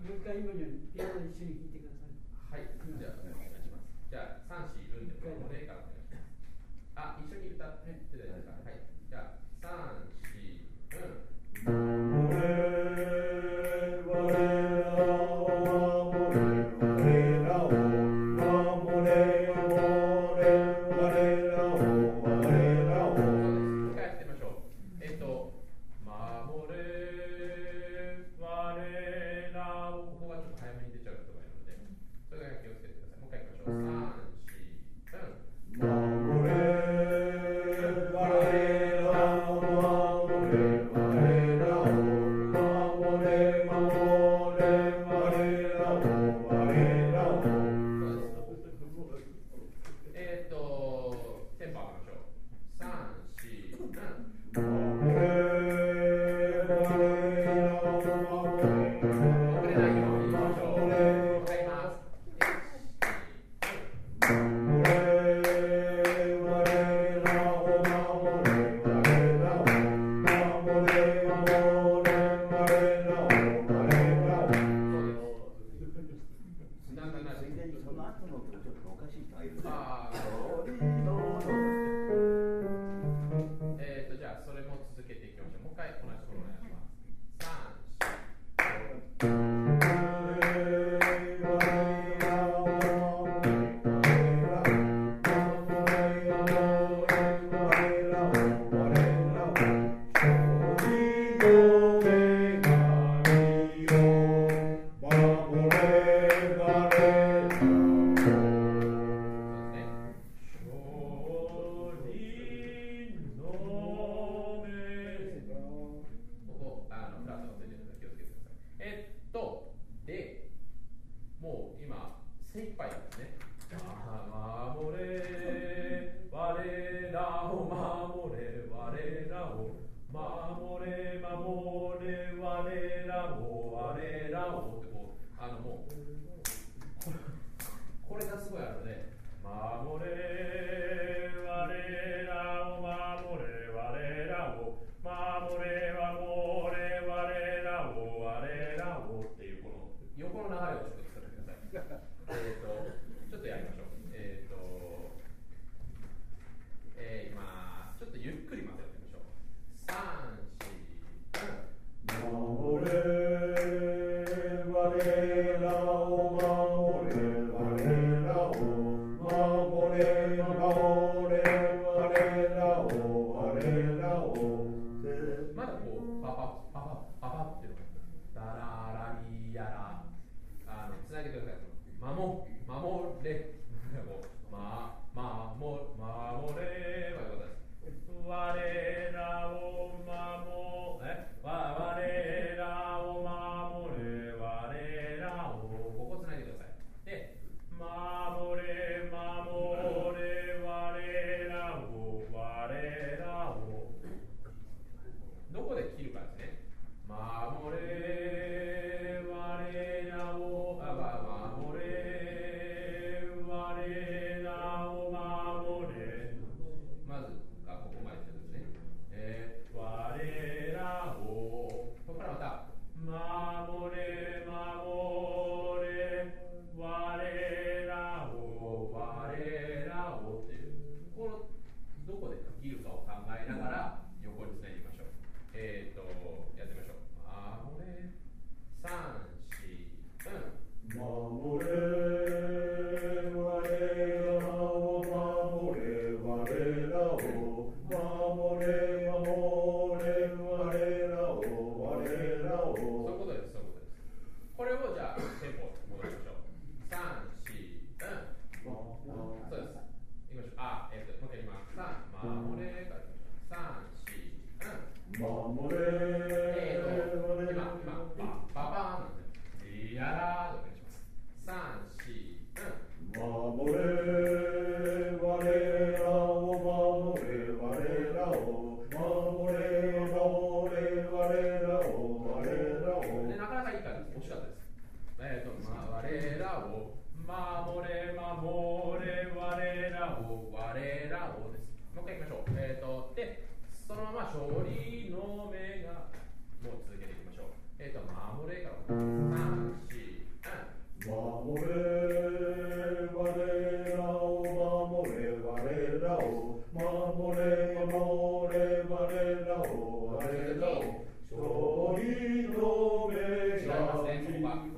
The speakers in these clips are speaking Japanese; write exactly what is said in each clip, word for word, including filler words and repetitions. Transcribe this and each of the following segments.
もう一回今のようにピアノ一緒に弾いてください。 はい、じゃあお願いします。じゃあさん、し、ルンで守れからお願いします。あ、一緒に歌って大丈夫ですか。はい、じゃあさん、し、ルン。守れ我らを守れ我らを守れ守れ我らを我らを。そうです。返してみましょう。えっと守れ我らを、ここがちょっと早めに出ちゃう人がいるので、それだけ気をつけてください。もう一回いきましょう。さん、し、ルン。守れ我らを守れ我らを守れ守れ我らを我らを。そうです。えっとテンポ上げましょう。さん、し、ルン。守れ勝利の目がもう続けていきましょう。えっ、ー、と守れからさん、し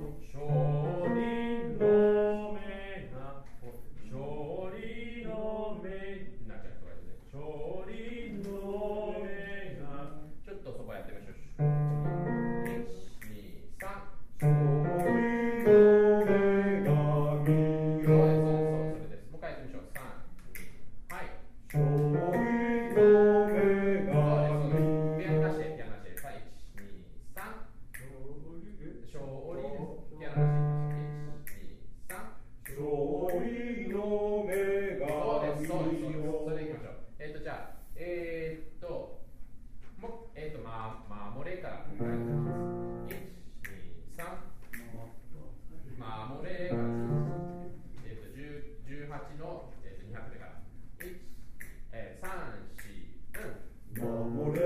勝利の目が勝利の目になっちゃうとかですね。勝利の目がちょっとそこやってみましょう。いち、に、さん勝利の目が見よ。そうですそうですそれです。もう一回やってみましょう。さん、に、はい。勝利の目が見よ。ピアノなしでピアノなしで。さあいち、に、さん勝利です。ピアノなしで。いち、に、さん勝利の目が見よ。そうですそうですそうです。それでいきましょう。えっとじゃあえー、っともえー、っとまあ守れからいち、に、さん守れからえー、っとじゅうはちの、えー、っとに拍目からいち、えー、さん、よん、守れ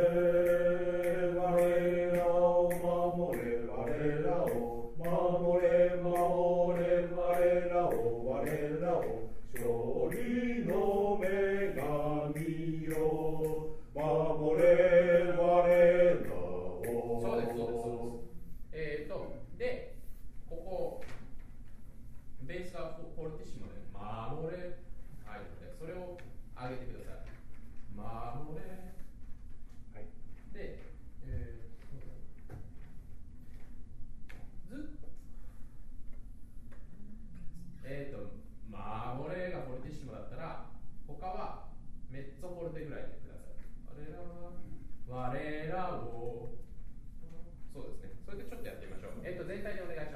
我らを守れ我らを守れ守れ我らを我らを勝利の目が見よ守れ我らを。そうですそうですそうです。えっ、ー、とでここベースがフォルティッシモで守れはいのでそれを上げてください。守れはいで、えー、ずっとえっ、ー、と守れがフォルティッシモだったら他はメッツォフォルテぐらいでください。我らは我らを